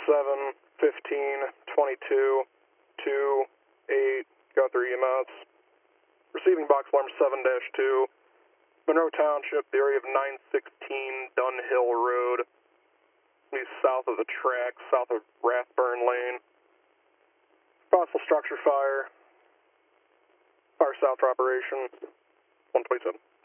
7, 15, 22, 2, 8, go 3 EMS. Receiving box alarm 7-2, Monroe Township, the area of 916 Dunhill Road, south of the track, south of Rathburn Lane. Possible structure fire. Fire south for operation 127.